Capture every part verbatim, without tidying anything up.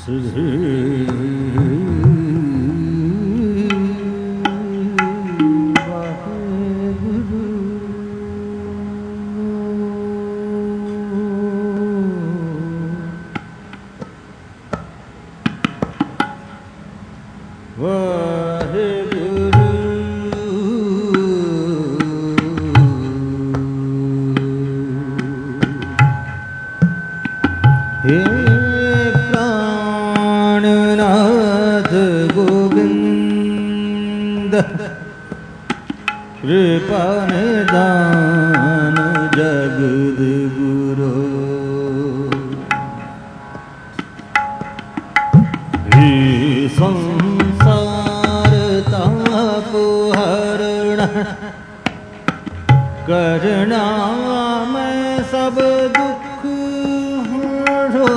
कृपा निदान जगद गुरु हे संसार ताप हरण करना मैं सब दुख हरो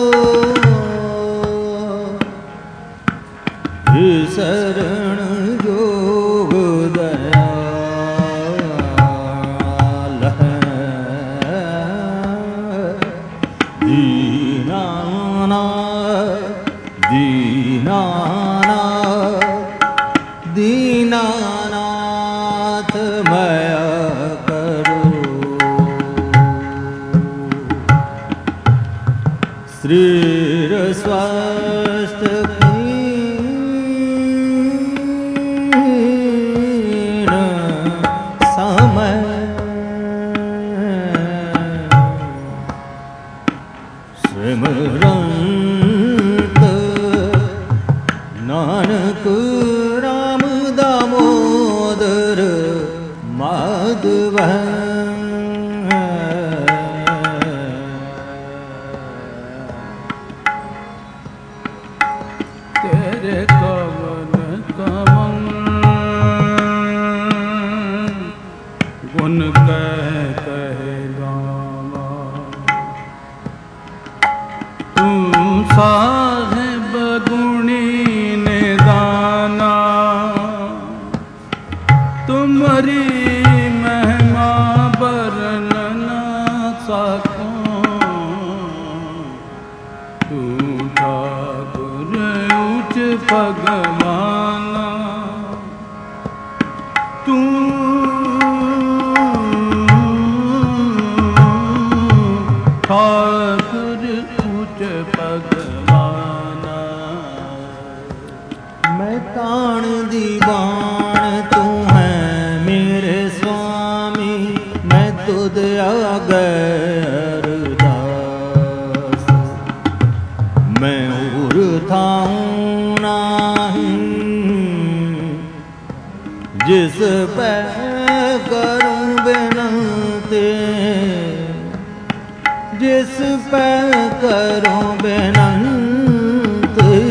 हे शरण योग दया दीनानाथ दीनानाथ मया करो शरीर स्वस्थ क्षीण समय सिमरंत नानक राम दामोदर माधव तेरे कवन कवन गुण कह कहे गावा तू साहिब गुणी निदाना तुम्हारी महिमा वर्णन सकूं तू ठाकुर उच्च भगवाना तू ठाकुर उच्च भगवाना मैं ताण दी बाण तू है मेरे स्वामी मैं तुद आगे अरदास मैं उर थाऊं नहीं जिस पे करूं बिनती जिस पे करूं बिनती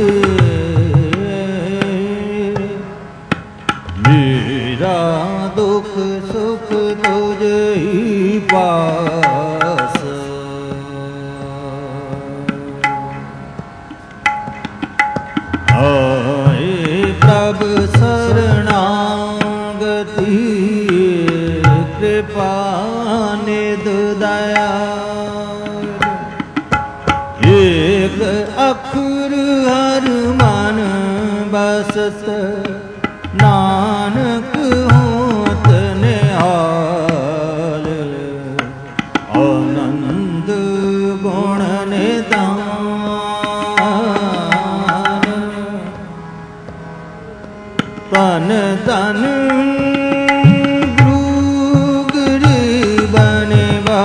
मेरा दुख सुख तुझ ही पास आए प्रभु शरणागति कृपा निध दया एक अखर हर मन बसत नानक होत निहाल आनंद गुण निदान तन तन गुरु गरीबन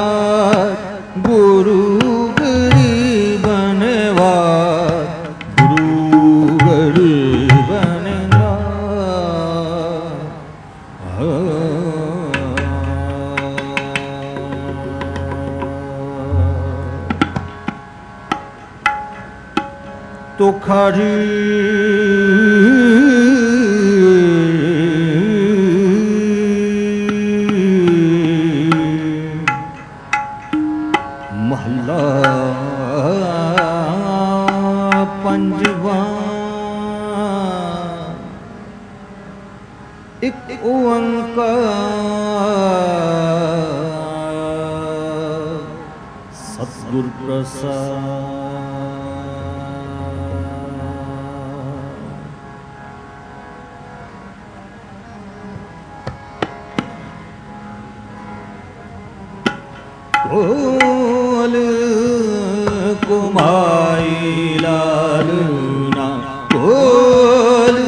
गुरु गरीबन गुरु गरीबन तो खरी महला पंजवा एक ओंकार सतगुर प्रसाद कोल कुमाई लाल ना कोल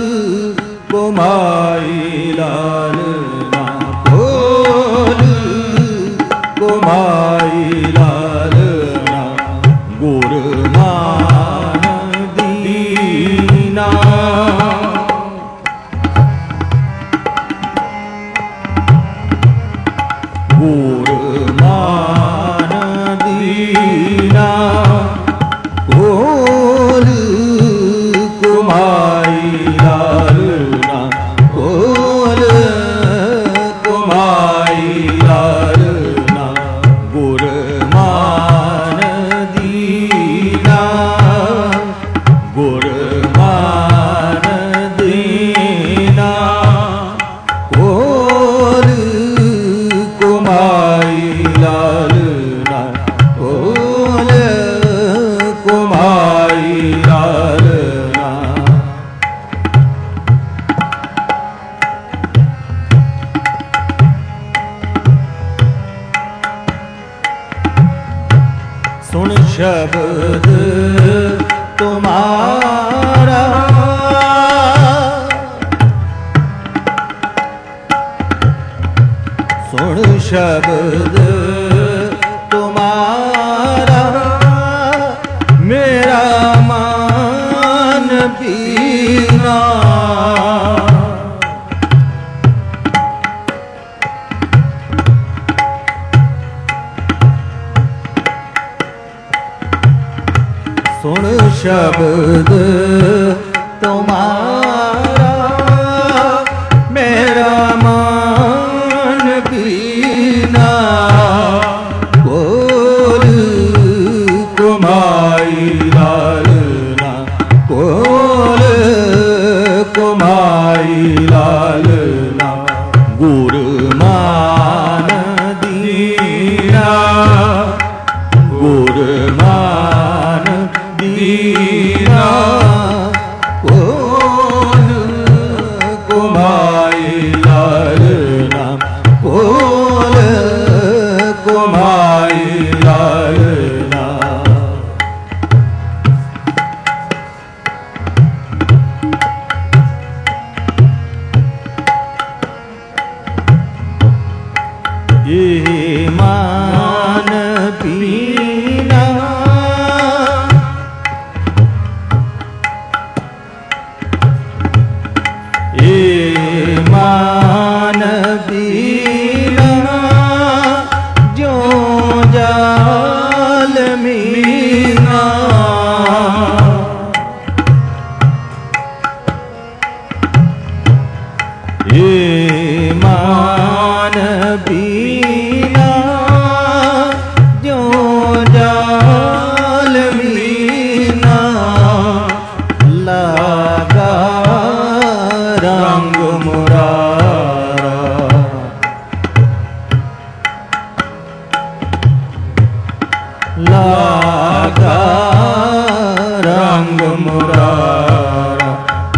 कुमाई लाल ना कोल कुमाई लाल ना गुर मान दीना गुर मान दीना कोल कुमाई लाल ना कोल कुमाई लाल ना गुर मान दीना गुर मान दीना कोल कुमाई लाल ना कोल कुमाई लाल ना सुन शब्द तुम्हारा सुन शब्द तुम्हारा मेरा मान पीना सुन शब्द तुम्हारा मेरा मान पीना कोल कुमाई लाल ना कोल कुमाई लाल ना गुर मान दीना गुर मान दीना कोल कुमाई लाल ना कोल कुमाई लाल ना ये मान पीना ये मान पीना जो जाल मीना ये मान पीना जो जाल मीना लगा रंग मुरारा लागा रंग मुरारा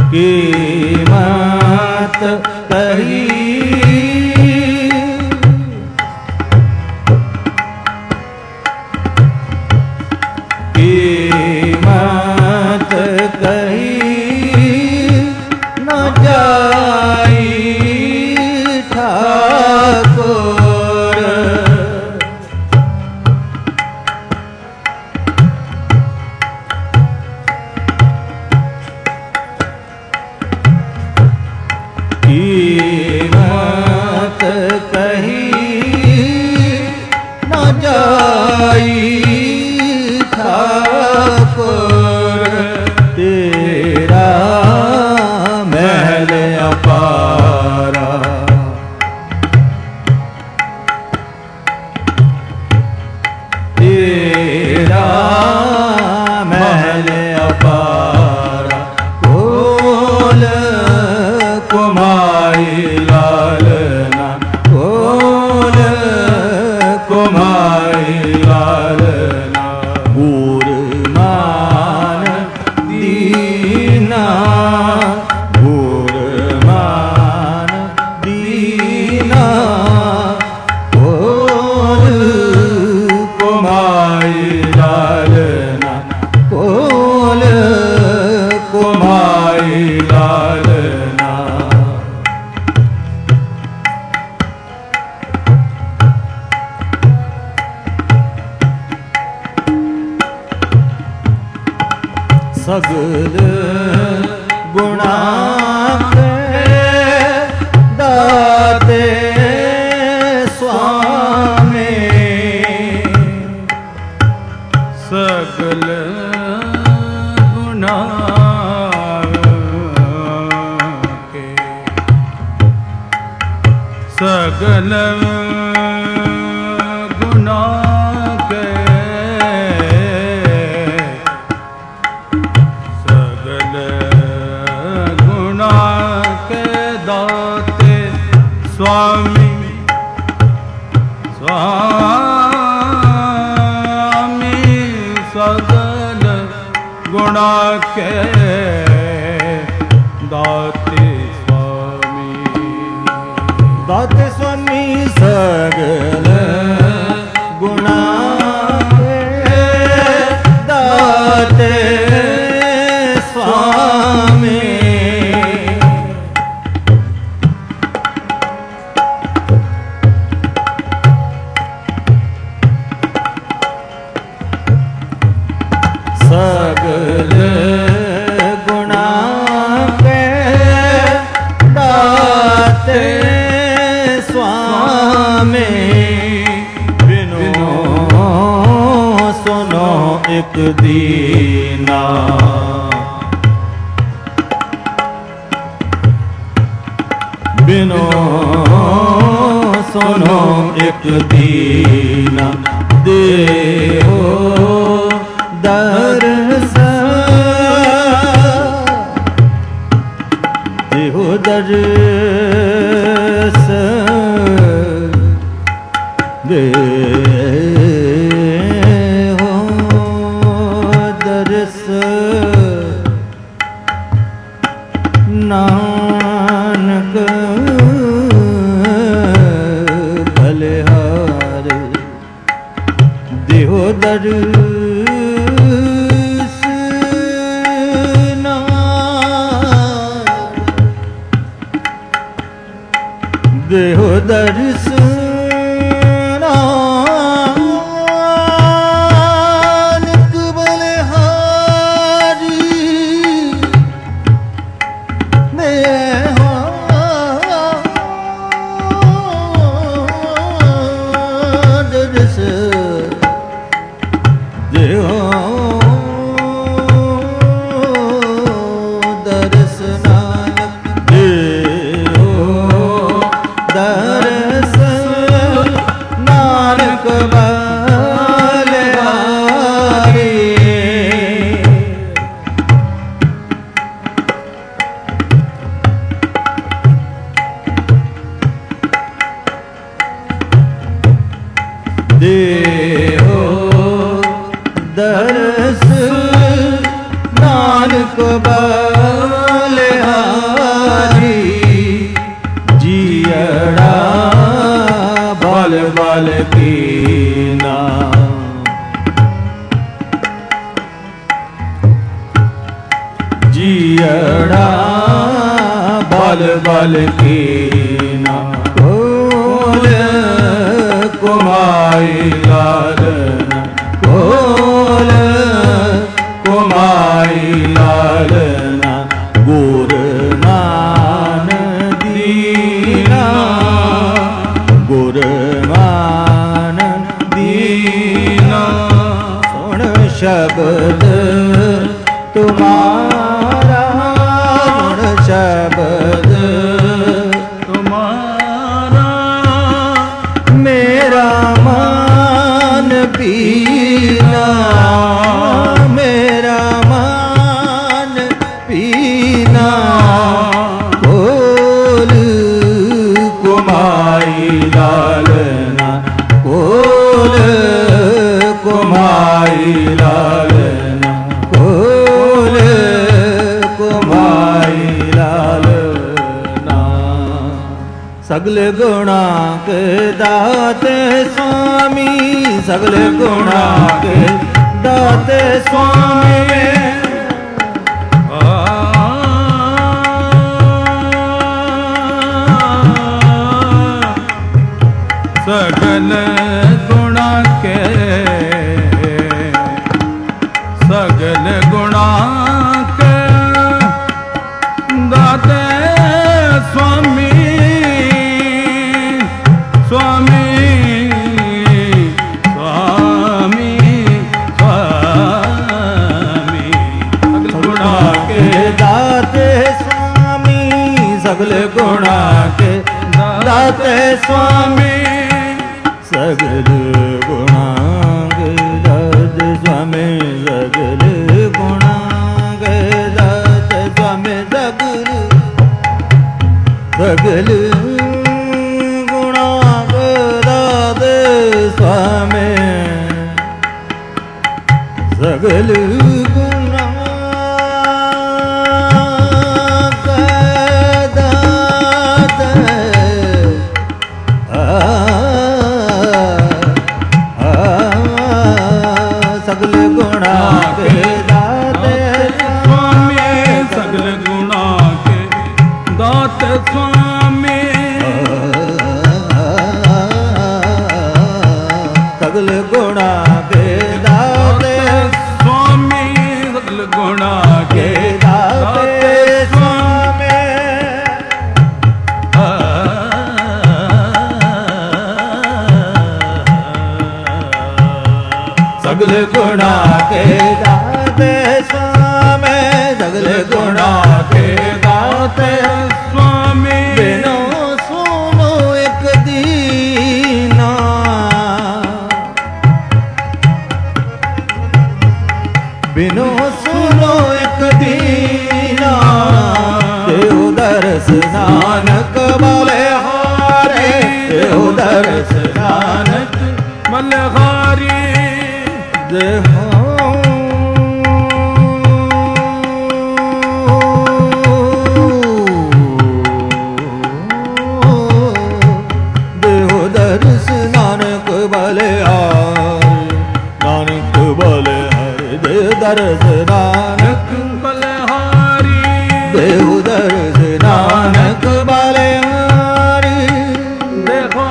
कीमत कही कीमत कही न जाई ठाकुर कीमत कही न जाई ठाकुर तेरा महल अपारा तेरा महल अपारा कोल कुमाई लाल ना कोल कुमाई लाल ना गुर मान दीना गुर मान दीना कोल कुमाई लालना कोल कुमाई लालना। सगल गुणा के दाते स्वामी सगल गुणा के सगल गुणा के सगल गुणा के दाते स्वामी स्वामी सगल गुणा के दाते स्वामी दाते स्वामी सगल गुणा के दाते स्वामी सगल गुणा के दाते स्वामी बिनो सुनो एक दीना बिनो सुनो एक दीना देहो दर्श देहो दर्श देहो दर्श नानक बलिहार देहो दर्श देहो दर्श नानक बलिहारी देहो दर्श देहो दर्श नानक देहो दर्श नानक बलिहारी देहो दर्श नानक बलिहारी जियड़ा बल बल कीना जियड़ा बल बल कीना कोल कुमाई लालना कोल कुमाई लालना गुर मान दीना गुर मान दीना सुन शब्द तुम्हारा सुन शब्द तुम्हारा मेरा मान पीना मेरा मान पीना कोल कुमाई लालना कोल कुमाई लालना कोल कुमाई लालना। सगल गुणा के दाते स्वामी सगले गुणा के दाते स्वामी सगल गुणा के सगल गुणा के दाते स्वामी स्वामी स्वामी स्वामी सगल गुणा के दाते स्वामी सगल गुणा के दाते स्वामी सगल गुणा के दाते स्वामी सगल गुणा के दाते स्वामी सगल सगल गुणा के दाते स्वामी सगल गुणा सगल गुणा के दाते स्वामी सगल गुणा के दाते स्वामी सगल गुणा के दाते स्वामी सगल गुणा के दाते स्वामी सगल गुणा के दाते स्वामी सगल गुणा के दाते स्वामी बिनो सुनो एक दीना बिनो सुनो एक दीना देव दर्श नानक वाले हारे देव दर्श नानक मलहारी देहो देहो दर्श नानक वाले हारे नानक वाले हारे देव दर्श नानक मलहारी देव दर्श नानक वाले हारे देखो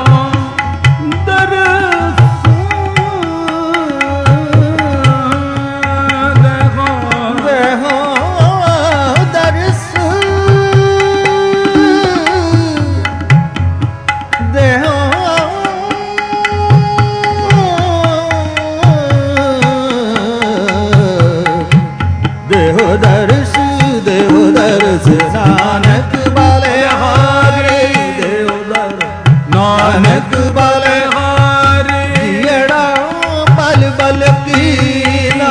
देहो दर्श देव दर्श नानक वाले हारे देव दर्श नानक वाले हारे जियड़ा बल बल कीना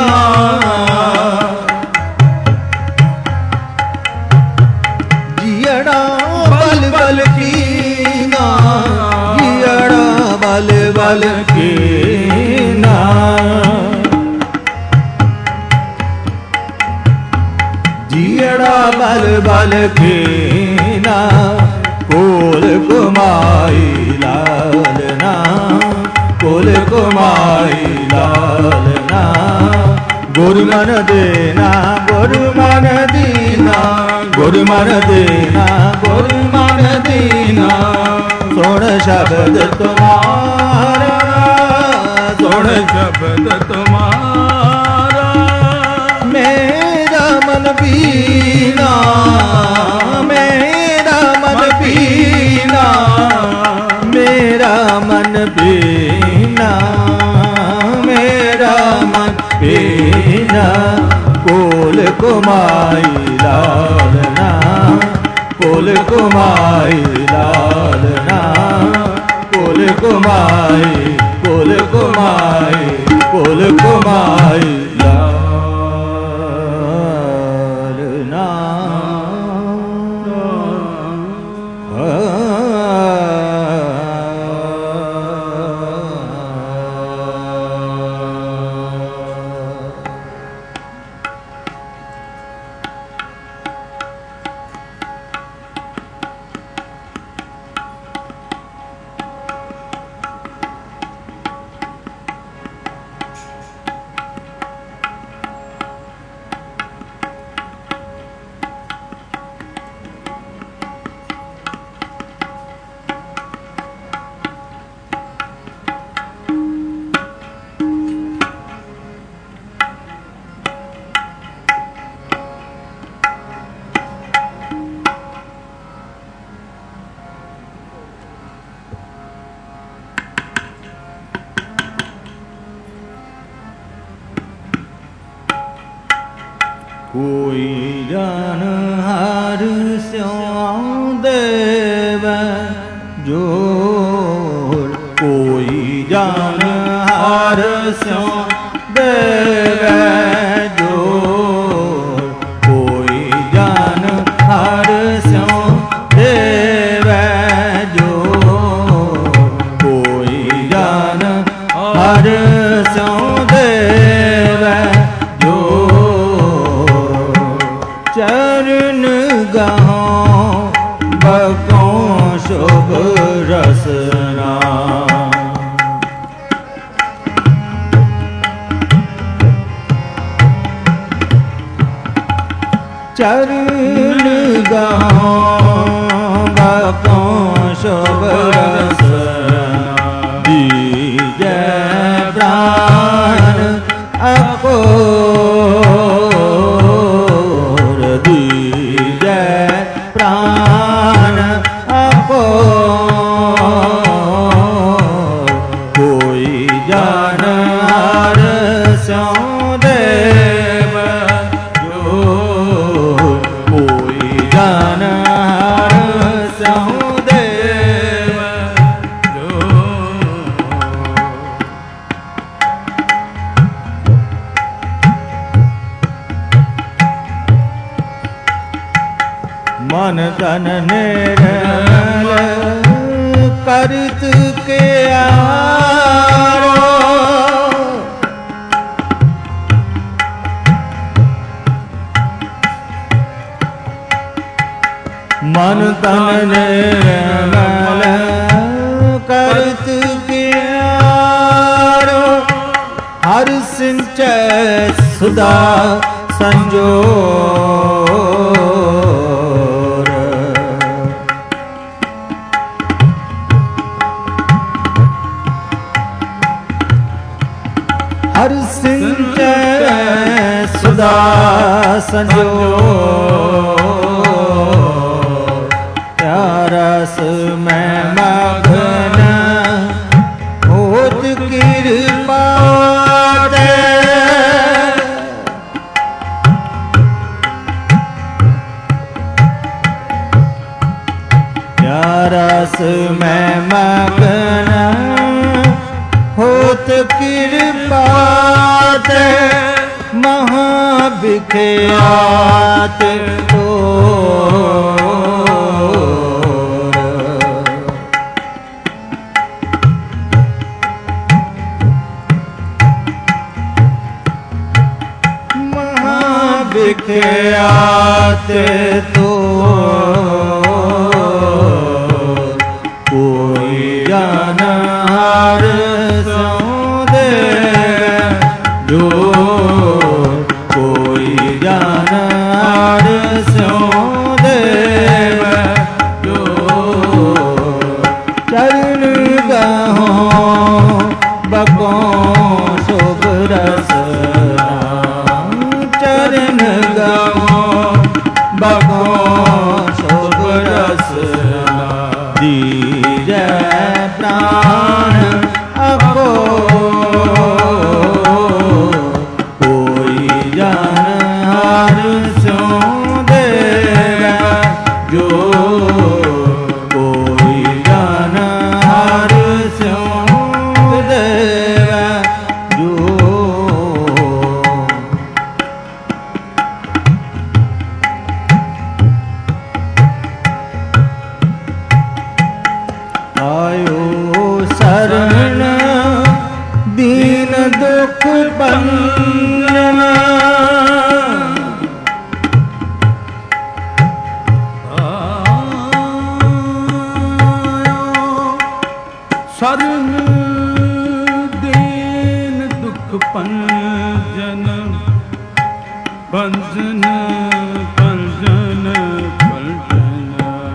जियड़ा बल बल कीना जियड़ा बल बल कीना जियड़ा बल बल कीना कोल कुमाई लालना कोल कुमाई लालना गुरु मन देना गुरु मन दीना गुरु मन देना गुरु मन दीना सुन शब्द तुम्हारा सुन शब्द तुम्हारा मेरा मन पीना मेरा मन पीना मेरा मन पीना मेरा मन पीना कोल कुमाई लालना कोल कुमाई लालना कोल कुमाई कोल कुमाई कोल कुमाई लालना कोई जन हर स्यों देवै जोर, कोई जन हर स्यों देवै जोर, कोई जन हर स्यों देवै जोर, कोई जन हर स्यों देवै जोर। चरण गाहों बकों शुभ रसना, चरण गाहों बकों शुभ रसना, दीजै प्राण अकोर, दीजै प्राण अकोर, कोई जन हर स्यों देवै जोर, कोई जन हर स्यों देवै जोर। मन तन निर्मल करत के आरो, मन तन निर्मल करत के आरो, हर सिंचै सुधा संजोर, हर सिंचै सुधा संजोर, रस में मग्न होत कृपा दे, रस में मग्न होत कृपा दे, महाविख्यात तोर, महाविख्यात तोर, कोई जन हर स्यों देवै जोर, कोई जन हर स्यों देवै जोर। चरण गाहों बकों शुभ रसना, चरण गाहों बकों शुभ रसना, दीजै प्राण अकोर, कोई जन हर स्यों देवै जोर, कोई जन हर स्यों देवै जोर। आयो शरण दीन दुख बंधन, शरण दीन दुख पंजन, पंजन पंजन पंजन,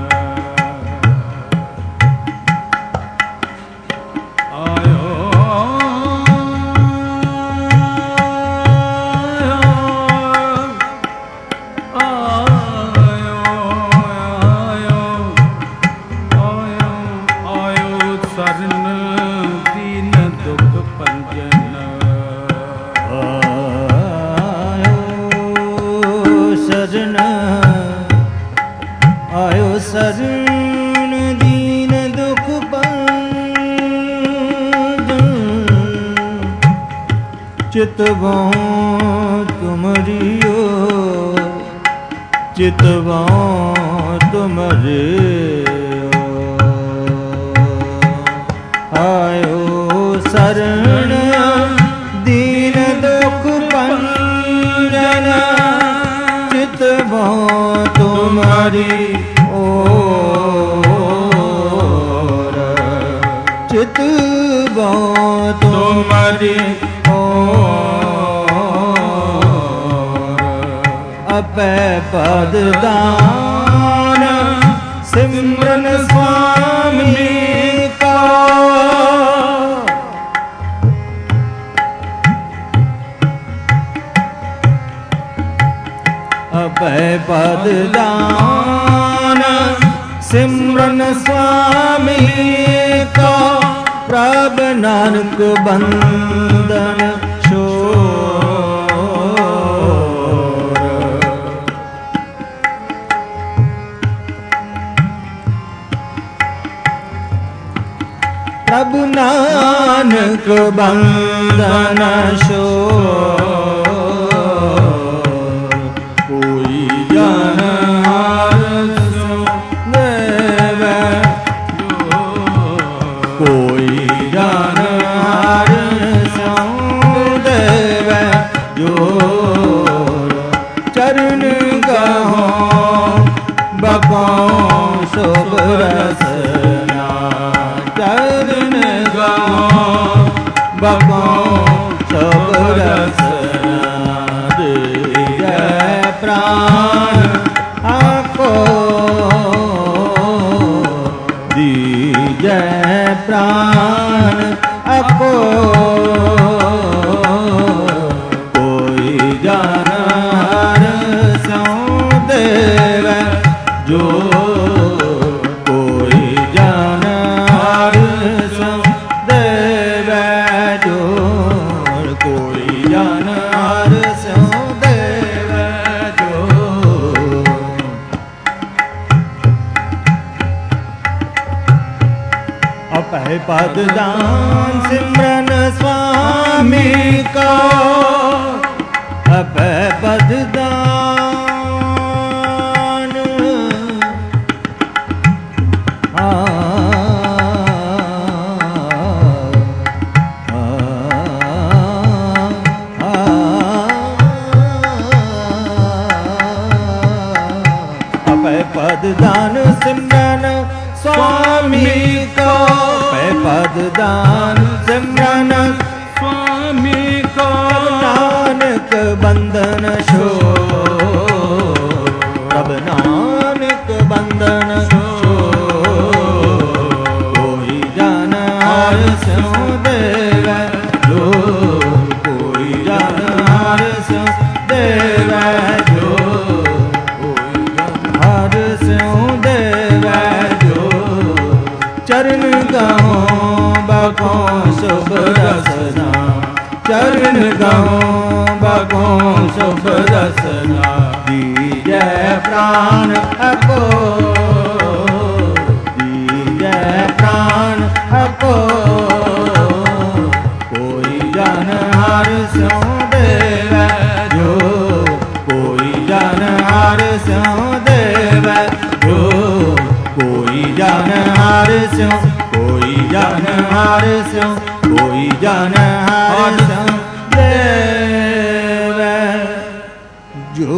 आयो चितवों तुमरियो चितवों तुमरे आयो शरण दीन दुख भंजन चितवों तुम्हारी ओर चितवों तुम्हारी अपै पद दान सिमरन स्वामी का अपै पद दान सिमरन स्वामी का प्रभ नानक बंदन प्रभु नानक बंदन शोर कोई जन देव कोई जन देव जोर चरण गहो बको शुभ रसना चरण बको सब रसना दे प्राण आको दीजै प्राण आको कोई जानहार सौ देव जो पद दान सिमरन स्वामी का अपै पद दान आ, आ, आ, अपै पद दान सिमरन स्वामी का पद दान सिमरन स्वामी को नानक बंदन शो प्रभ नानक बंदन शो कोई जन हर सो देव जो कोई जन हर सो देव जो कोई जन हर सो देव जो चरण गाओ बको शुभ रसना चरण गाओ बको शुभ रसना दीजै प्राण अको दीजै प्राण अको कोई जन हर सो देव जो कोई जन हर सो देव जो कोई जन हर सो कोई जन हर सो कोई जन हर सो देव जो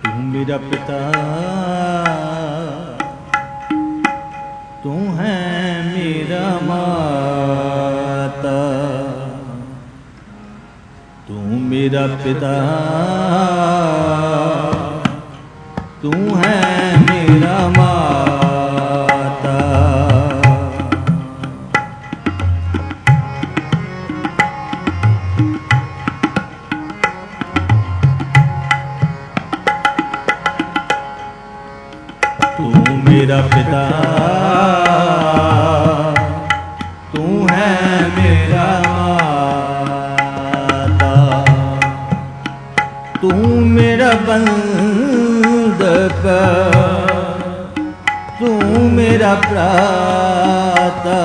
मेरा पिता तू है मेरा माता, तू मेरा पिता, तू है मेरा माता। तू मेरा पिता, तू है मेरा माता, तू मेरा बंधक, तू मेरा प्राता।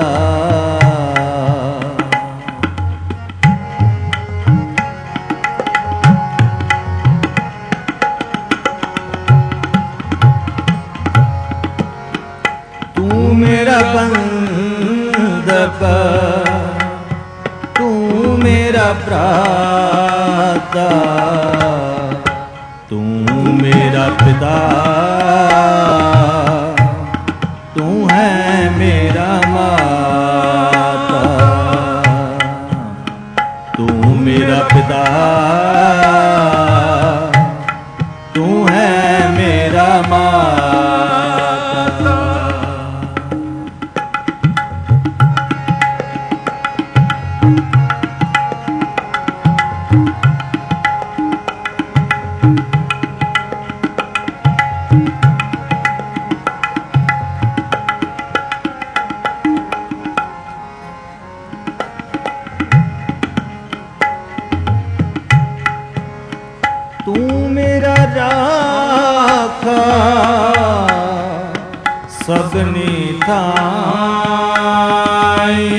तू मेरा बंधक, तू मेरा प्राता, तू मेरा पिता, तू है मेरा माता। तू मेरा पिता, तू है मेरा माता। तू मेरा राखा सबनी थाई,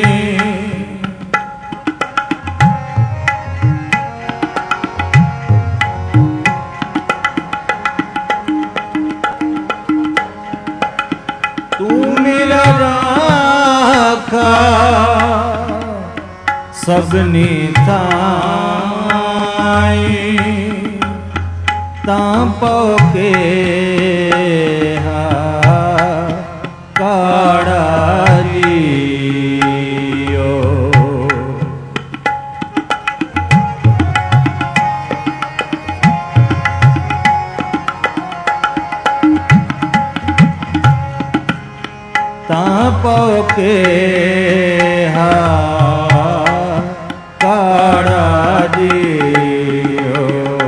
तू मेरा राखा सबनी थाई, तांपो के हा काड़ा लियो। तांपो के हा काड़ा लियो।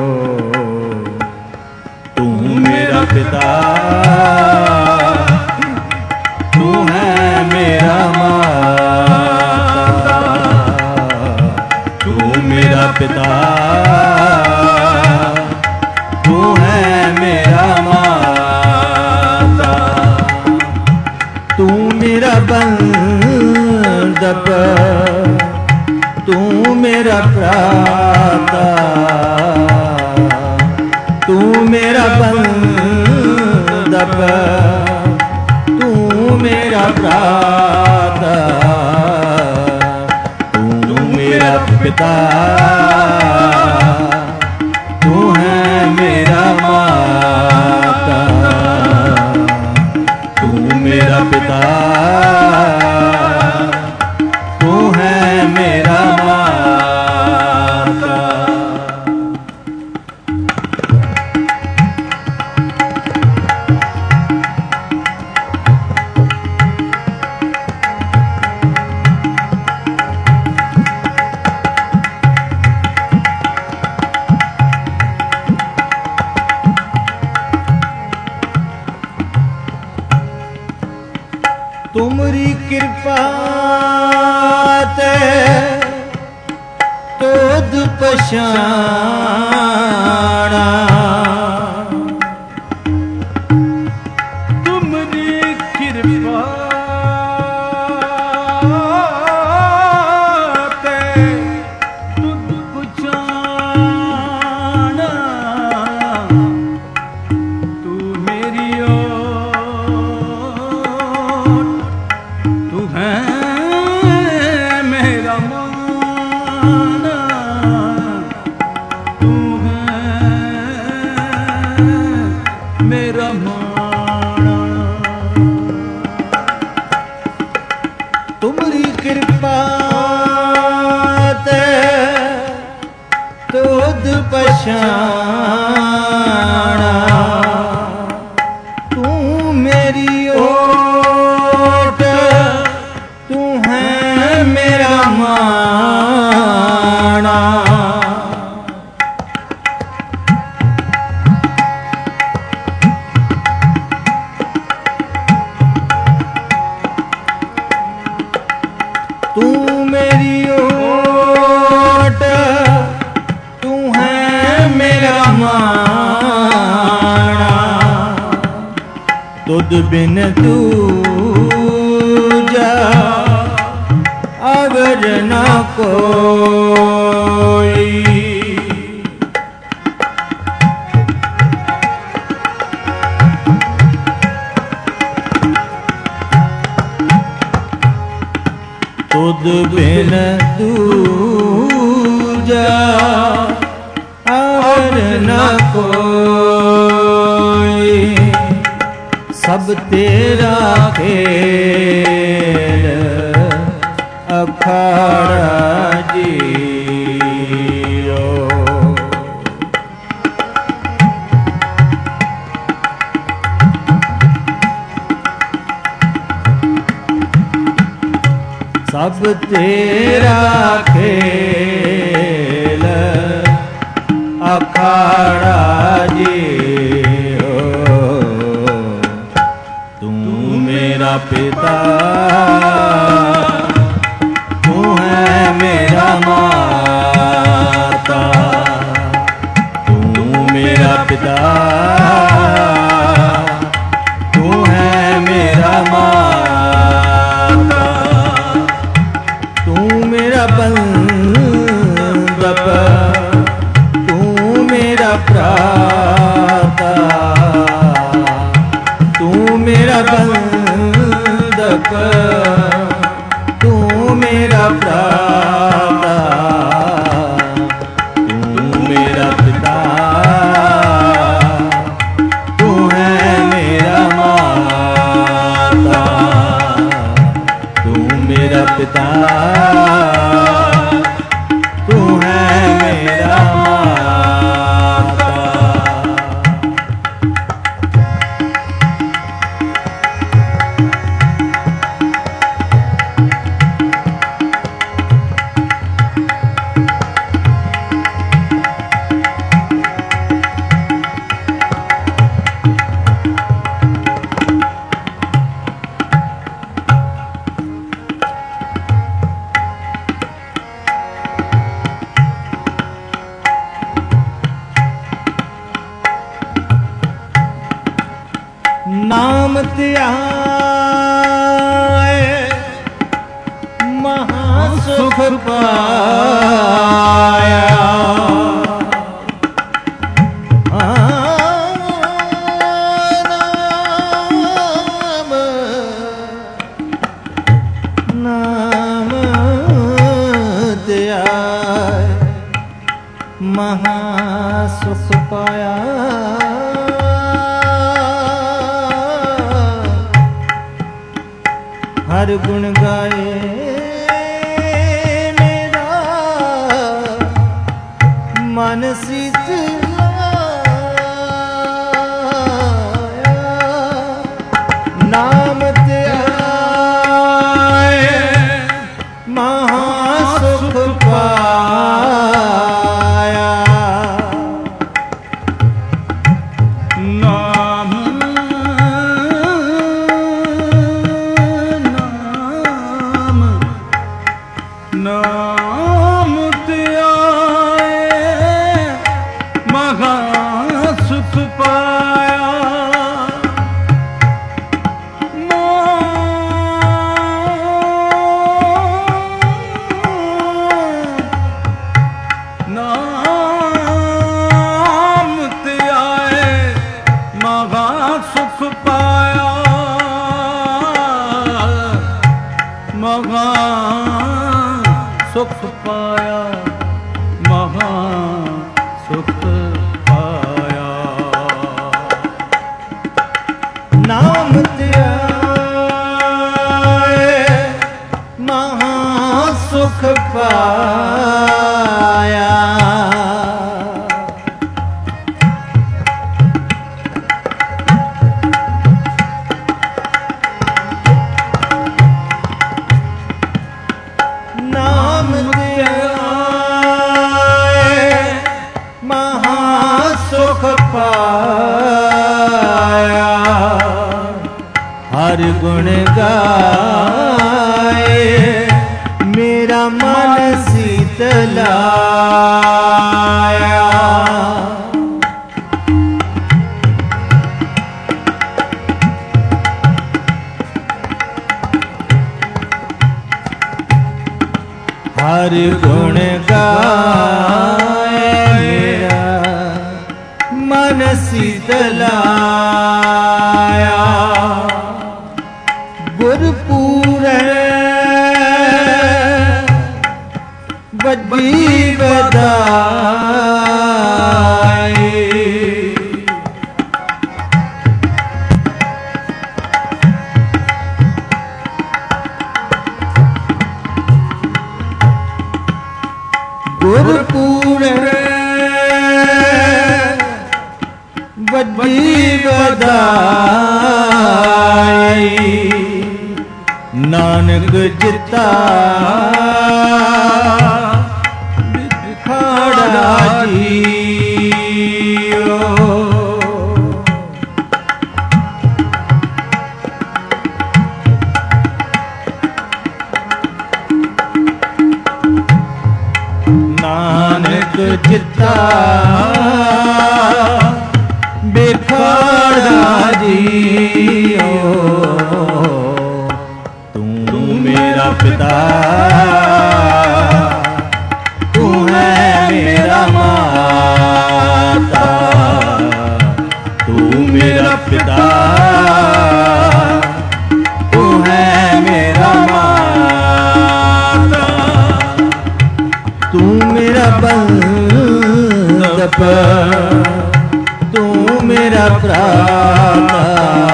तू मेरा पिता, तू है मेरा माता। तू मेरा पिता, तू है मेरा माता। तू मेरा बंधक, तू मेरा प्राता, तू मेरा बंधक, तू मेरा प्राता, तू मेरा पिता, तू है मेरा माता। तू मेरा पिता, तू है मेरा माता। तुमरी कृपा ते तोद पछाणा, तुमरी कृपा ते तुद पछाणा। तू मेरी ओट, तू है मेरा माना। तू है मेरा माना। तुमरी कृपा ते तुद पछाना, तू मेरी ओट, तू है मेरा माना। तू मेरी ओट, तू है मेरा माना, तुद बिन दूजा अगर न कोई। तुद बिन दूजा और न कोई, सब तेरा खेल अखाड़ा जियो। सब तेरा खेल अखाड़ा जियो। तू मेरा पिता, तू है मेरा माता, तू मेरा पिता, तू है मेरा माता, तू मेरा बंदप, तू मेरा प्राता, तू मेरा बंदप, तू मेरा प्राता, तू मेरा पिता, तू है मेरा माता, तू मेरा पिता, तू है मेरा माता। नाम त्याए महासुख पाया, नाम नाम त्याए महासुख पाया। हर गुण गाए मेरा मन शीतलाया। नाम त्याए महासुख पाया। नाम नाम त्याए महासुख पाया। नाम त्याए महासुख पाया। महा सुख पाया, महा सुख पाया। नाम त्याए पाया। नाम ध्याए महासुख पाया। हर गुण गाए मेरा मन शीतलाया। हर गुण गाए मेरा मन शीतलाया। गुरपूरे बजी बधाई। गुरपूरे बजी बधाई। नानक जिता खड़ा जियो। नानक जिता बिखड़ा जियो। तू मेरा पिता, तू है मेरा माता। तू मेरा पिता, तू है मेरा माता। तू मेरा बंधप, तू मेरा प्राता।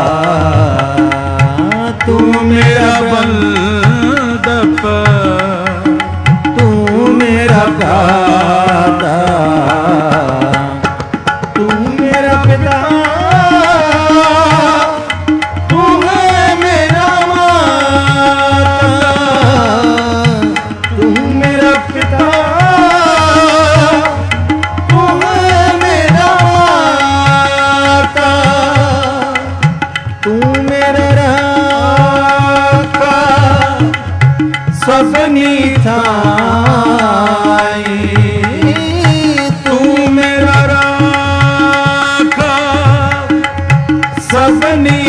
तू मेरा बंधप, तू मेरा प्राता। तू मेरा पिता, तू है मेरा माता। तू मेरा पिता, सबनी थाई। तू मेरा राखा सबनी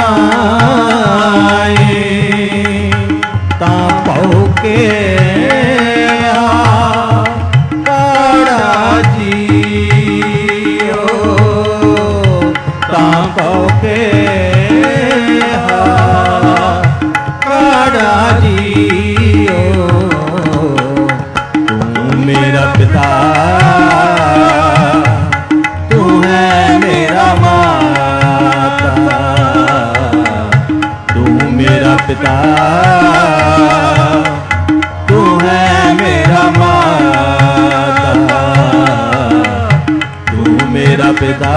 थाई। ता पाओ के काड़ा जियो। ता पाओ के काड़ा जियो। मेरा पिता, तू है मेरा माता। तू मेरा पिता, तू है मेरा माता। तू मेरा पिता,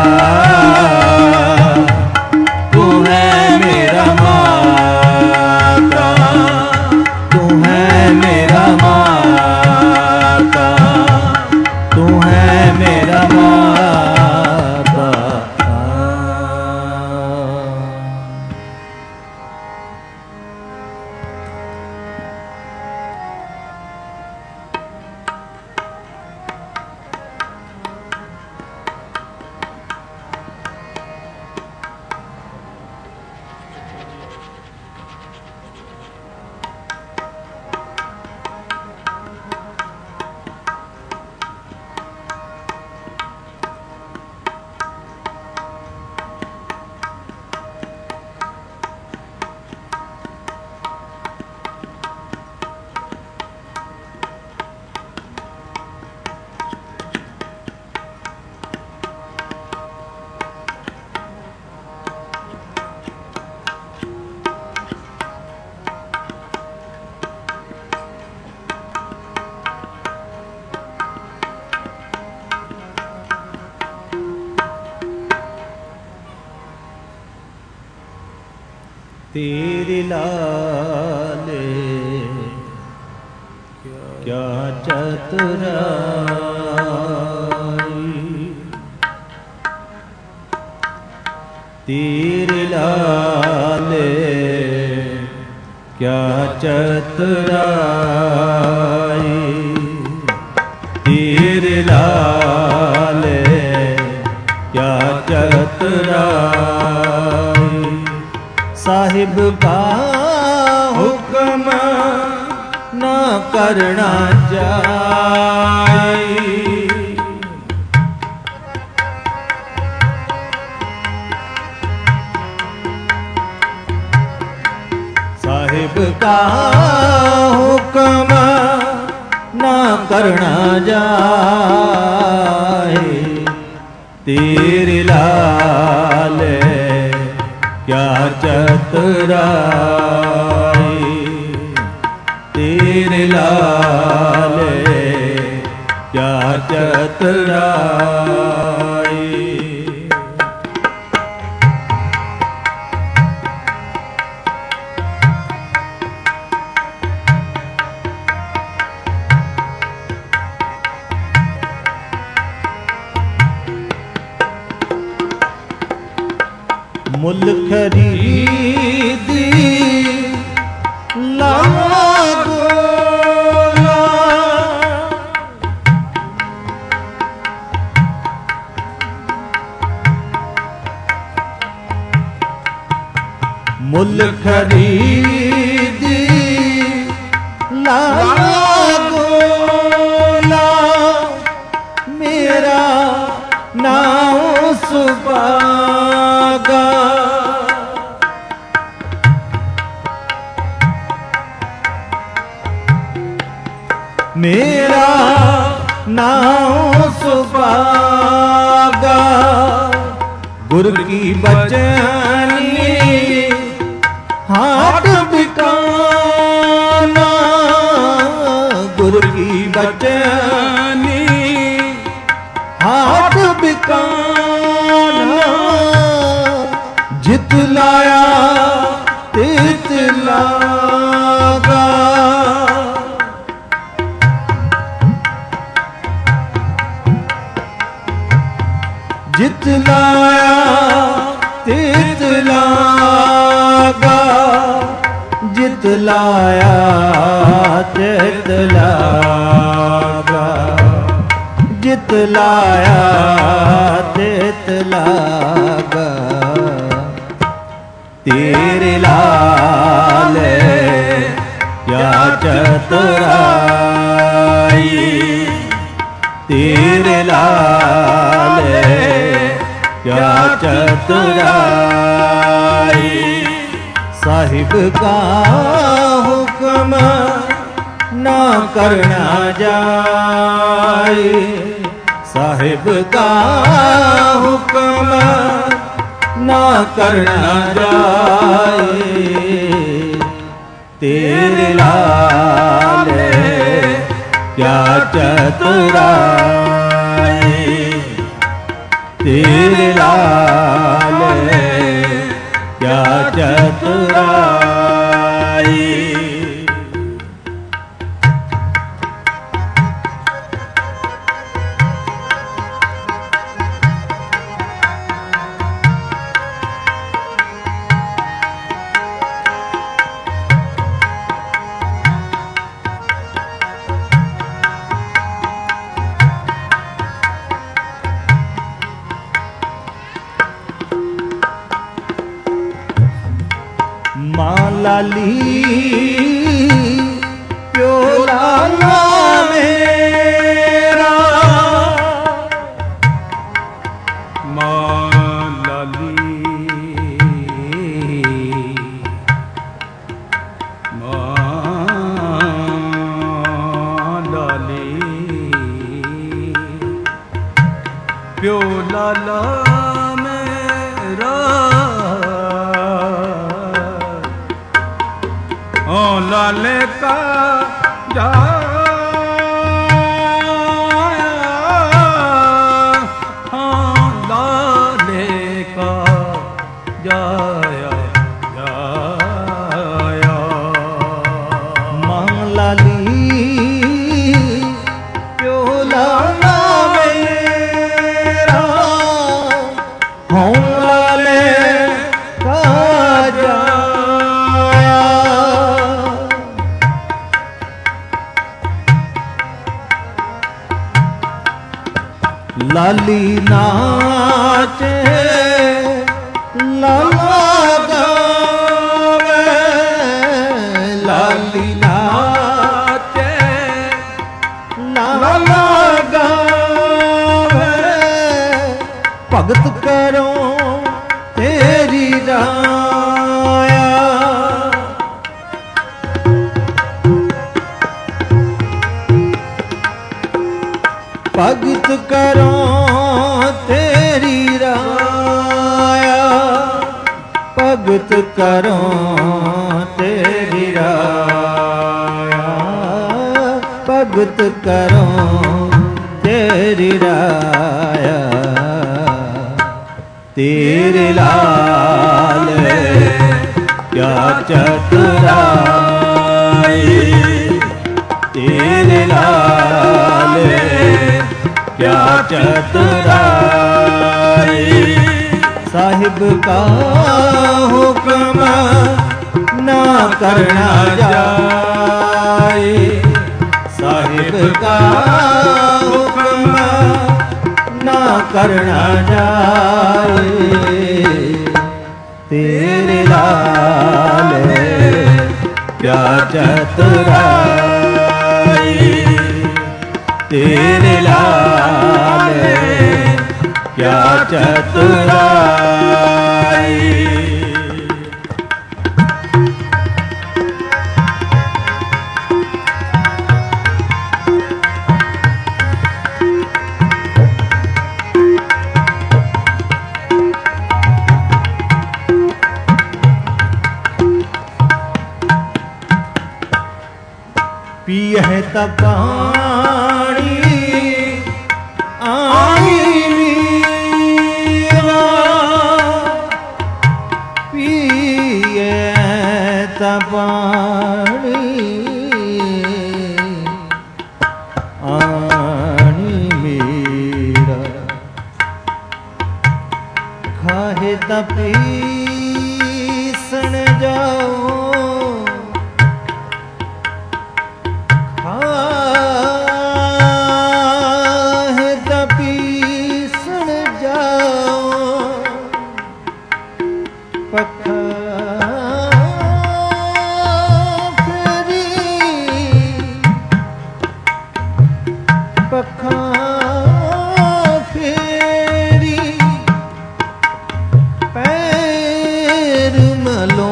तू है मेरा माता। तेरे लाले क्या चतुराई, तेरे लाले क्या चतुराई, तेरे लाले क्या चतुराई। साहिब का हुक्म न करना जाए, साहिब का हुक्म न करना जाए। तेरे लाल क्या चतुराई, तेरे लाल क्या चतुराई। मुल खरीदी लागोला, मुल खरीदी लागोला, मेरा नाम सुपागा, मेरा नाम सुपागा। गुर की बचनी हाट बिकाना, गुर की बचनी हाट बिकाना। जित लाया तित लागा, जित लाया तित लागा, जित लाया तित लागा, जित लाया तित लागा। तेरे लाल क्या चतुराई, तेरे लाल क्या चतुराई। साहिब का हुक्म ना करना जाए, साहिब का हुक्म ना करना जाए। तेरे लाल क्या चतुराई, तेरे लाल क्या चतुराई। माँ लाली प्यो लाला मेरा, माँ लाली माँ लाली प्यो लाला मेरा, ओ लाले का जाया, हाँ लाले का जाया जाया। लाली नाचे लाला गावे, लाली नाचे लाला गावे, भगत करो तेरी राया। भगत करो तेरी राया, भगत करो तेरी राया, भगत करो तेरी राया। तेरे लाल क्या चतुराई, तेरे लाल क्या चतुराई। साहिब का हुक्म ना करना जाए, साहिब का हुक्म ना करना जाए। तेरे लाल क्या चतुराई, तेरे लाल क्या चतुराई। पियह तपानी आई मीरा, पिए तपानी आनी मीरा। खाहे तपीसन जाओ, खाहे तपीसन जाओ, पखा फेरी पखा फेरी पैर मलो,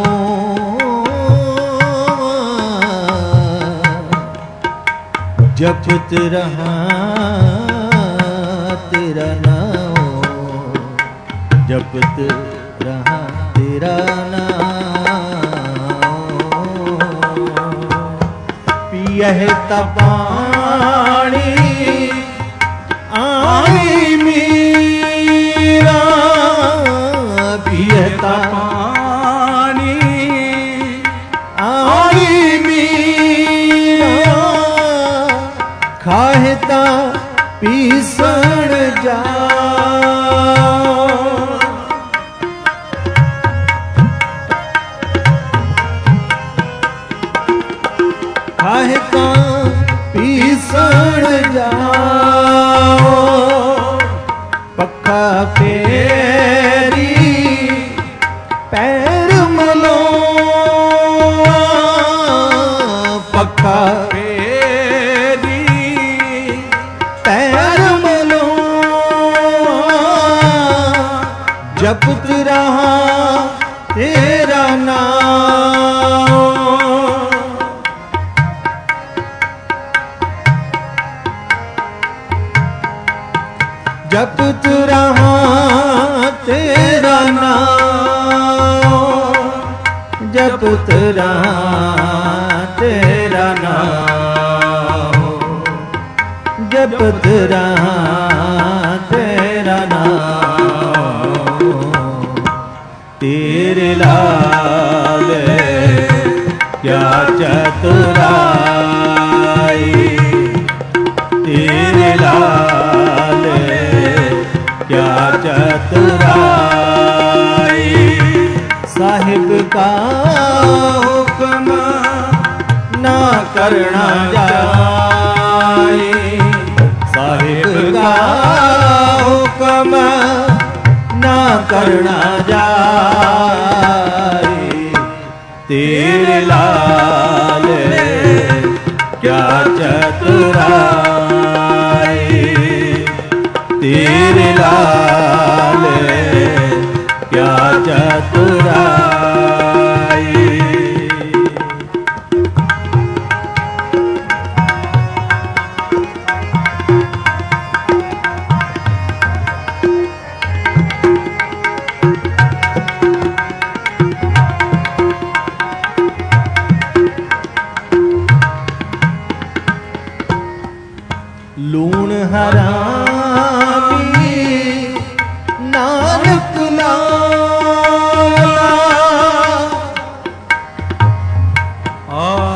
जपत रहा तेरा नाम, जपत रहा तेरा नाम। पियह तपानी आई मीरा, पियह तपानी आई मीरा। खाहता पीसण जाओ, खाहता पीसण जाओ। पक्का फेरी पैर मलो, पक्का जपत रहा तेरा नाम। जपत रहा तेरा नाम, जपत रहा तेरा नाम, जपत रहा तेरा नाम। तेरे लाल क्या चतुराई, तेरे लाल क्या चतुराई। साहिब का हुक्म ना करना जाए, साहिब का ਹੁਕਮ ਨਾ ਕਰਨਾ ਜਾਏ। ਤੇਰੇ ਲਾਲ ਕਿਆ ਚਤੁਰਾਈ, ਤੇਰੇ ਲਾਲ ਕਿਆ ਚਤੁਰਾਈ। ਲੂਣ ਹਰਾਮੀ ਨਾਨਕ ਲਾਲਾ, ਆ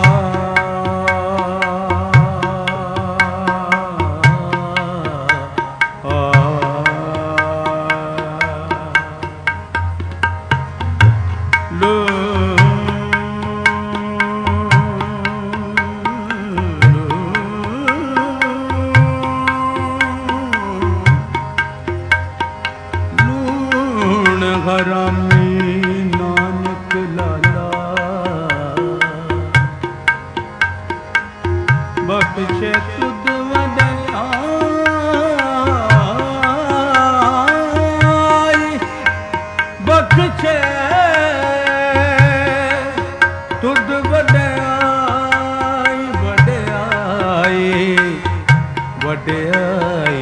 ਹਰਾਮੀ ਨਾਨਕ ਲਾਲਾ, ਬਖਸ਼ੇ ਤੁਧ ਵਡਿਆਈ, ਬਖਸ਼ੇ ਤੁਧ ਵਡਿਆਈ, ਵਡਿਆਈ ਵਡਿਆਈ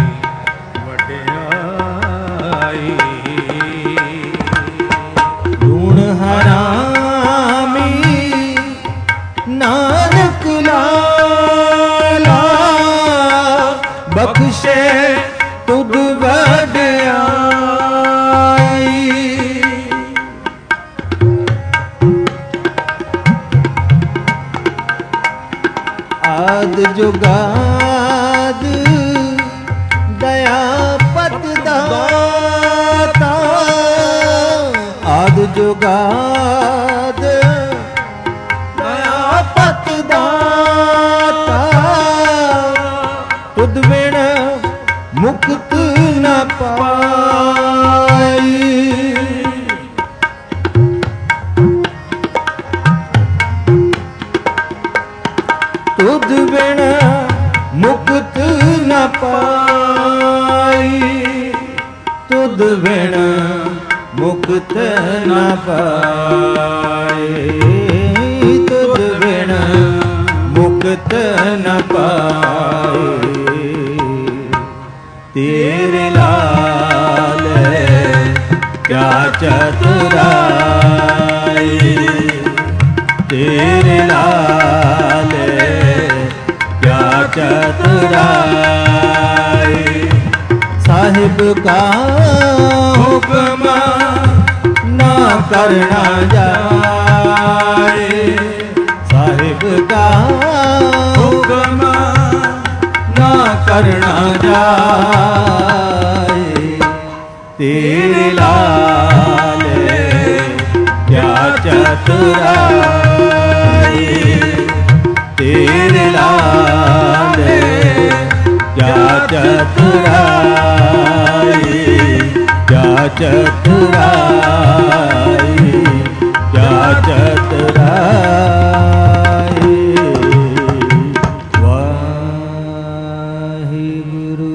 ਵਡਿਆਈ। ਹਰਾਮੀ ਨਾਨਕ ਲਾਲਾ, ਬਖਸ਼ੇ ਤੁਧ ਵਡਿਆਈ। ਆਦ ਜੁਗਾਦ ਦਇਆ ਪਤ ਦਾਤਾ, ਆਦ ਜੁਗਾਦ ਦਇਆ ਪਤ ਦਾਤਾ, ਤੁਧ ਬਿਨ ਮੁਕਤ ਨ ਪਾਈ। ਤੁਧ ਬਿਨ ਮੁਕਤ ਨ ਪਾਈ, ਤੁਧ ਬਿਨ ਮੁਕਤ ਨ ਪਾਏ, ਤੁਧ ਬਿਨ ਮੁਕਤ ਨ ਪਾਏ। ਤੇਰੇ ਲਾਲ ਕਿਆ ਚਤੁਰਾਈ, ਤੇਰੇ ਲਾਲ ਕਿਆ ਚਤੁਰਾਈ। ਸਾਹਿਬ ਕਾ ਹੁਕਮ ਨਾ ਕਰਨਾ ਜਾਏ, ਸਾਹਿਬ ਕਾ ਹੁਕਮ ਨਾ ਕਰਨਾ ਜਾਏ। ਤੇਰੇ ਲਾਲ ਕਿਆ ਚਤੁਰਾਈ, ਤੇਰੇ ਲਾਲ ਕਿਆ ਚਤੁਰਾਈ, ਕਿਆ ਚਤੁਰਾਈ, ਕਿਆ ਚਤੁਰਾਈ। ਵਾਹਿਗੁਰੂ।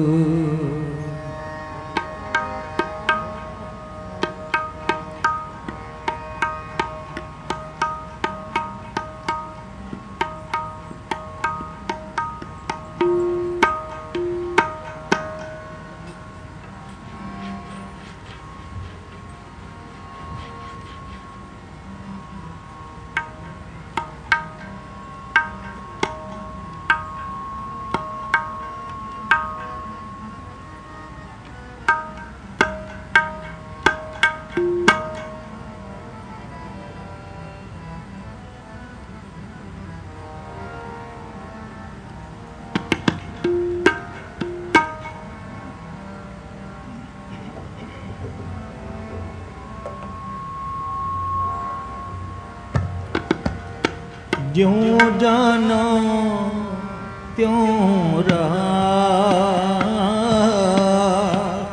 ज्यों जानो त्यों रहा,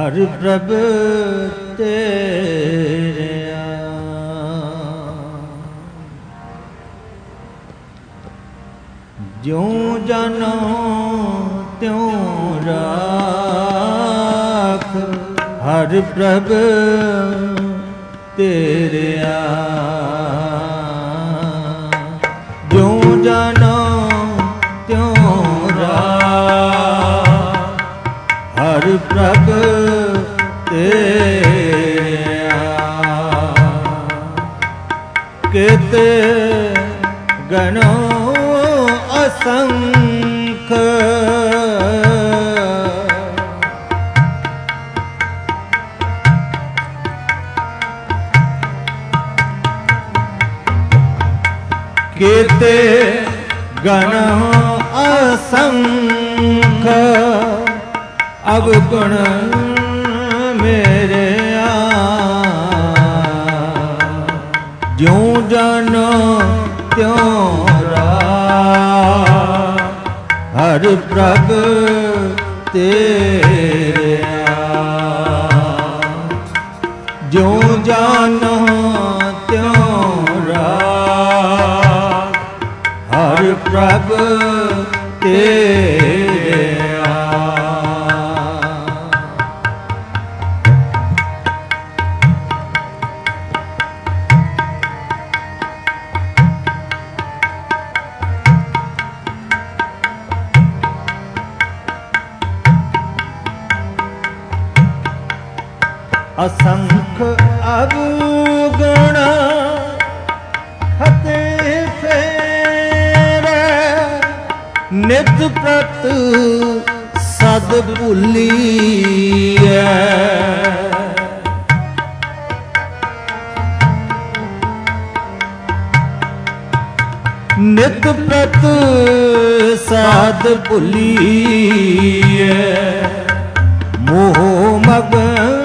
ਹਰ ਪ੍ਰਭ ਤੇਰਿਆ ਜਿਉ ਜਾਨੋ ਤਿਉ ਰਾਖ ਹਰ ਪ੍ਰਭ ਤੇਰਿਆ ਜਿਉ ਜਾਨੋ ਤਿਉ ਰਾਖ ਹਰ ਪ੍ਰਭ ਤੇਰਿਆ ਕਿਤੇ ਗਨੋ ਅਸੰਖ ਕੀਤੇ ਗਨ ਅਸੰਖ ਅਵਗੁਣ ਮੇਰੇ ਆ ਜਿਉ ਜਾਨੋ ਤਿਉ ਰਾਖ ਹਰ ਪ੍ਰਭ ਤੇਰਿਆ ਜਿਉ ਜਾਨੋ ਤਿਉ ਰਾਖ ਹਰ ਪ੍ਰਭ ਤੇਰਿਆ ਅਸੰਖ ਅਵਗੁਣ ਹਤੇ ਫੇਰੇ ਨਿਤ ਪ੍ਰਤ ਸਦ ਭੁਲੀਐ ਨਿਤ ਪ੍ਰਤ ਸਦ ਭੁਲੀਐ ਮੋਹ ਮਗਨ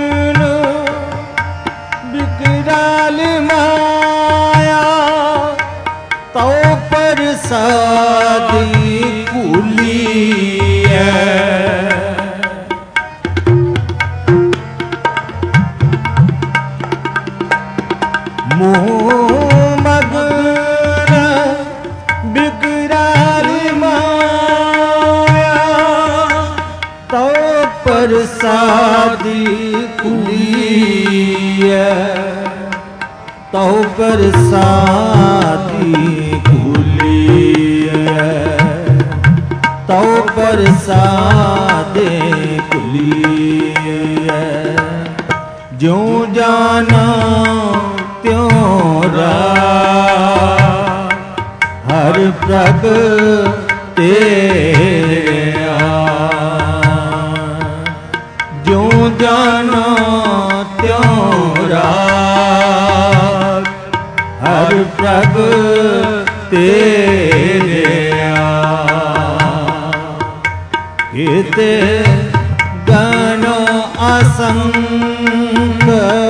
ਸਾਦੀ ਭੁਲੀਐ ਮੋਹ ਮਗਨ ਬਿਕਰਾਰ ਮਾਇਆ ਤੋ ਪ੍ਰਸਾਦੀ ਭੁਲੀਐ ਤੋ ਪ੍ਰਸਾਦੀ ਤਉ ਪ੍ਰਸਾਦੇ ਭੁਲੀਐ ਜਿਉ ਜਾਨਾ ਤਿਉ ਰਾਖ ਹਰ ਪ੍ਰਭ ਤੇਰਿਆ ਜਿਉ ਜਾਨਾ ਤਿਉ ਰਾਖ ਹਰ ਪ੍ਰਭ ਤੇਰਿਆ ਕੀਤੇ ਗਨੋ ਅਸੰਖ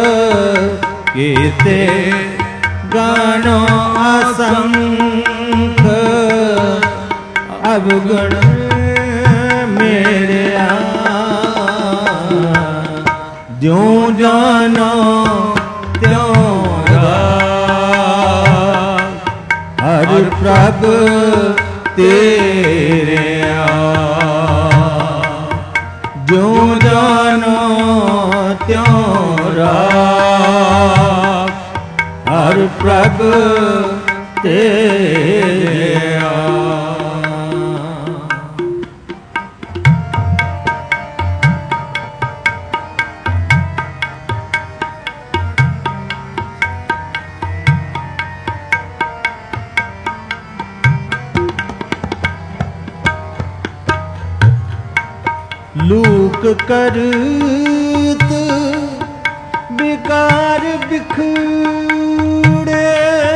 ਕੀਤੇ ਗਨੋ ਅਸੰਖ ਅਵਗੁਣ ਮੇਰੇ ਆ ਜਿਉ ਜਾਨੋ ਤਿਉ ਰਾਖ ਹਰ ਪ੍ਰਭ ਤੇਰਿਆ ਜਿਉ ਜਾਨੋ ਤਿਉ ਰਾਖ ਹਰ ਪ੍ਰਭ ਤੇਰਿਆ ਲੂਕ ਕਰਤ ਬਿਕਾਰ ਬਿਖੜੇ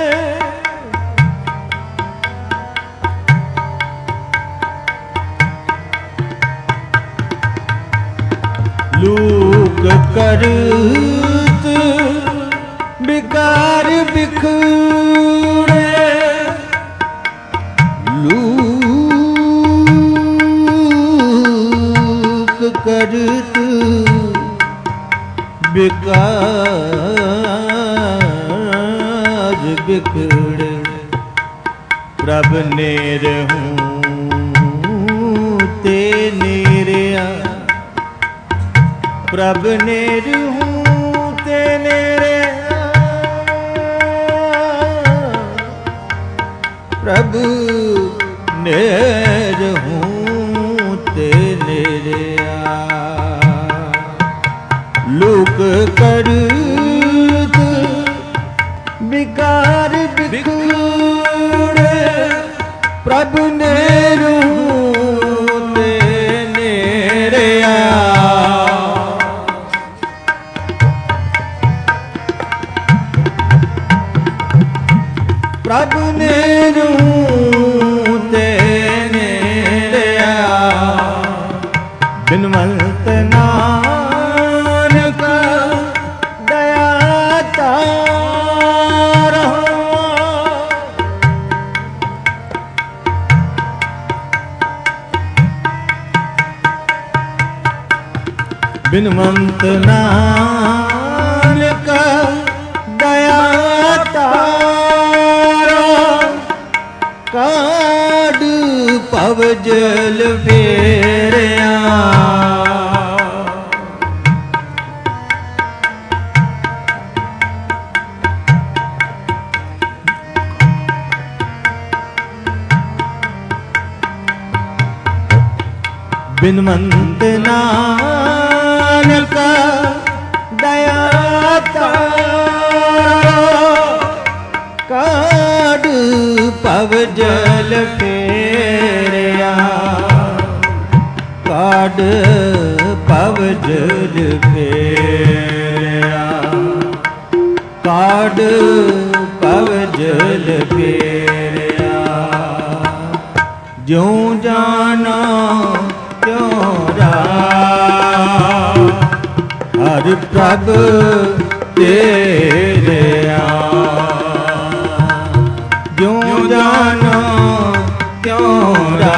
ਲੂਕ ਕਰਤ ਬਿਕਾਰ ਬਿਖੜੇ ਲੂਕ ਕਰਤ ਪ੍ਰਭ ਨੇਰ ਹੂੰ ਤੇ ਨੇਰਿਆ, ਪ੍ਰਭ ਨੇਰ ਹੂੰ ਤੇ ਨੇਰਿਆ, ਪ੍ਰਭ ਨੇਰ ਹੂੰ ਤੇ ਨੇਰਿਆ। ਲੋਕ ਕਰਤ ਵਿਕਾਰ ਵਿਖੂੜੇ, ਪ੍ਰਭ ਨੇਰ ਹੂੰ ਤੇ ਨੇਰਿਆ। ਪ੍ਰਭ ਨੇਰ ਹੂੰ ਤੇ ਨੇਰਿਆ। ਬਿਨਵੰਤ ਨਾਨਕ ਦਇਆ ਤਾਰਹੁ, ਬਿਨਵੰਤ ਨਾਨਕ ਦਇਆ ਤਾਰਹੁ, ਕਾਢ ਭਵ ਜਲ ਫੇਰਿਆ। ਬਿਨਵੰਤ ਨਾਨਕ ਦਇਆ ਤਾਰਹੁ, ਕਾਢ ਭਵ ਜਲ ਫੇਰਿਆ। ਕਾਢ ਭਵ ਜਲ ਫੇਰਿਆ, ਕਾਢ ਭਵ ਜਲ ਫੇਰਿਆ। ਜਿਉ ਜਾਣਾ ਤਿਉ ਰਾਹ, ਹਰਿ ਪ੍ਰਭ ਤੇਰਿਆ। ਜਿਉ ਜਾਣਾ ਤਿਉ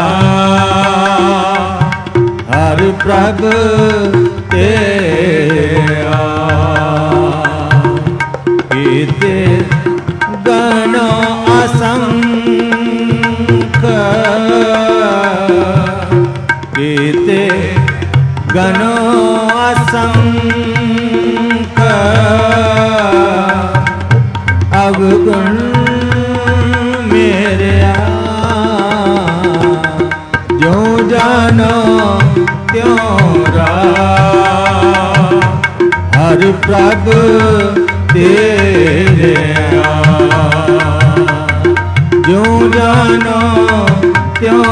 ਰਾਹ, ਹਰਿ ਪ੍ਰਭ ਤੇਰਿਆ। ਕੀਤੇ ਗਣ ਅਸੰਖ, ਕੀਤੇ ਗਣ ਅਸੰਖ, ਅਵਗੁਣ ਮੇਰਿਆ। ਜਿਉ ਜਾਨੋ ਤਿਉ ਰਾਹ, ਹਰਿ ਪ੍ਰਭ ਤੇਰਿਆ। ਜਿਉ ਜਾਨੋ ਤਿਉ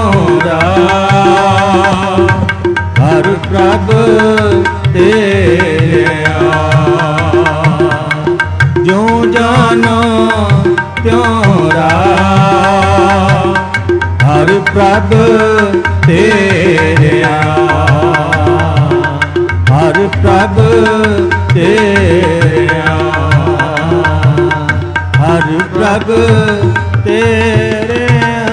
ਰਾਹ, ਹਰਿ ਪ੍ਰਭ ਤੇਰਿਆ। ਜਿਉ ਜਾਨੋ ਤਿਉ ਰਾਹ, ਹਰਿ ਪ੍ਰਭ ਤੇਰਿਆ। ਹਰਿ ਪ੍ਰਭ ਤੇਰਿਆ, ਹਰਿ ਪ੍ਰਭ ਤੇਰਿਆ।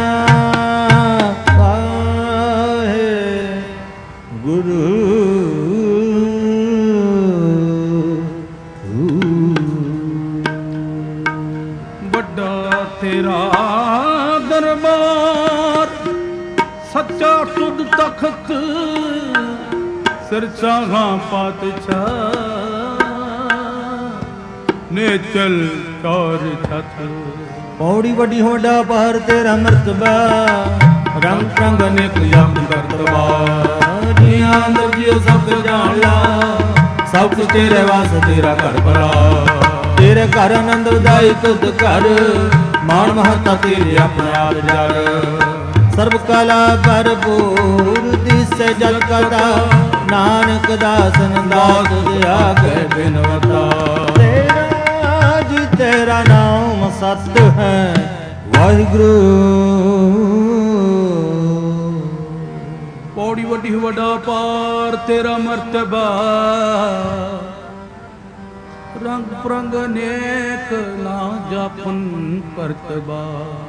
ਵਾਹਿਗੁਰੂ ਵੱਡਾ ਤੇਰਾ ਦਰਬਾਰ, ਸੱਚਾ ਸੁਧ ਤਖਤ, ਸਿਰ ਚਾਹਾਂ ਪਾਤਸ਼ਾਹ ਨੇਚਲ ਚੌਰ ਛਤ। ਪੌੜੀ ਵੱਡੀ ਹੋਡਾ ਪਾਰ ਤੇਰਾ ਮਰਤਬਾ, ਰੰਗ ਰੰਗ ਅਨੇਕ ਜਪ ਕਰਤਬਾ। ਜੀਆਂ ਅੰਦਰ ਜਿਉ ਸਭ ਜਾਣ ਲਾ, ਸਭ ਕੁਛ ਤੇਰੇ ਵਾਸ ਤੇਰਾ ਘਰ ਭਲਾ। ਤੇਰੇ ਘਰ ਆਨੰਦ ਉਦਾਈ ਤੁਧ ਘਰ, ਮਾਣ ਮਹੱਤਾ ਤੇਰੇ ਆਪਣੇ ਆਪ ਜਰ। ਸਰਬ ਕਲਾ ਭਰਪੂਰ ਦਿਸੈ ਜਲ ਕਦਾ, ਨਾਨਕ ਦਾਸਨ ਦਾਸ ਆਗੇ ਬਿਨਵਤਾ। ਤੇਰਾ ਜੀ ਤੇਰਾ ਨਾਮ ਸਤ ਹੈ ਵਾਹਿਗੁਰੂ। ਪੌੜੀ ਵੱਡੀ ਵੱਡਾ ਪਾਰ ਤੇਰਾ ਮਰਤਬਾ, ਰੰਗ ਪ੍ਰੰਗ ਅਨੇਕ ਨਾ ਜਾਪਨ ਕਰਤਬਾ।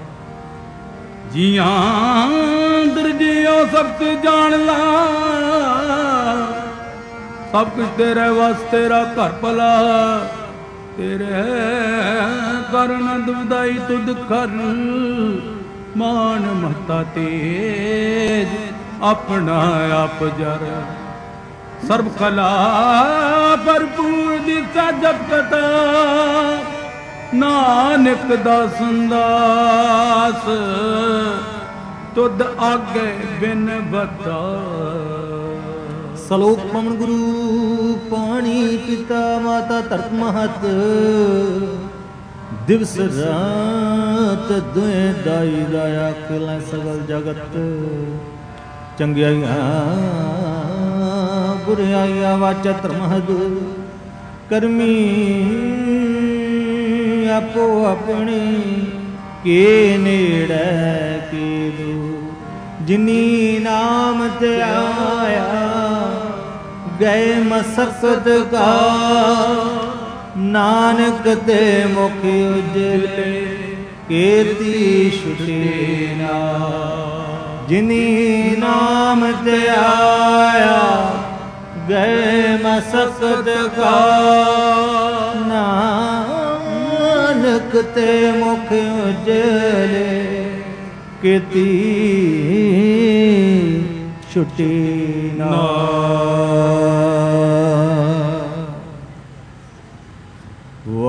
ਜੀਆਂ ਦਰਜਿਓ ਸਬਤ ਜਾਣ ਲਾ, ਸਭ ਕੁਛ ਤੇਰੇ ਵਾਸ ਤੇਰਾ ਘਰ ਭਲਾ। ਤੇਰੇ ਕਰ ਆਨੰਦ ਵਧਾਈ ਤੁਧ ਕਰ, ਮਾਨ ਮਹਤਾ ਤੇਜ ਆਪਣਾ ਆਪ ਜਰ ਸਰਬ ਕਲਾ ਭਰਪੂਰ ਦਿਸਾ ਜਪ ਕਥਾ ਨਾਨਕ ਦਾਸ ਦਾਸ ਤੁਧ ਆਗੇ ਬਿਨ ਬਤਾ। ਸਲੋਕ ਪਵਨ ਗੁਰੂ ਪਾਣੀ ਪਿਤਾ ਮਾਤਾ ਧਰਤ ਮਹਤ ਦਿਵਸ ਰਾਤ ਦੁਇ ਦਾਈ ਦਾਇਆ ਖਿਲਾ ਸਗਲ ਜਗਤ ਚੰਗਿਆਈਆਂ ਬੁਰਿਆਈਆਂ ਵਾਚਾ ਧਰਮਹਦ ਕਰਮੀ ਆਪੋ ਆਪਣੀ ਕੇ ਨੇੜੇ ਕੀ ਦੂ ਜਿਨੀ ਨਾਮ ਤੇ ਆਇਆ ਗਏ ਮਸਕਤ ਕਾ ਨਾਨਕ ਤੇ ਮੁਖ ਉਜਲੇ ਕੀਰਤੀ ਛੁਟੇ ਨਾ ਜਿਨੀ ਨਾਮ ਤੇ ਆਇਆ ਗਏ ਮਸਕਤ ਕਾ ਨਾਨਕ ਤੇ ਮੁਖ ਉਜਲੇ ਕੀਰਤੀ ਛੁਟੀ ਨਾ।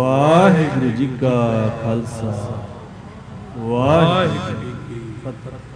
ਵਾਹਿਗੁਰੂ ਜੀ ਕਾ ਖਾਲਸਾ ਵਾਹਿਗੁਰੂ ਜੀ ਕੀ ਫਤਿਹ।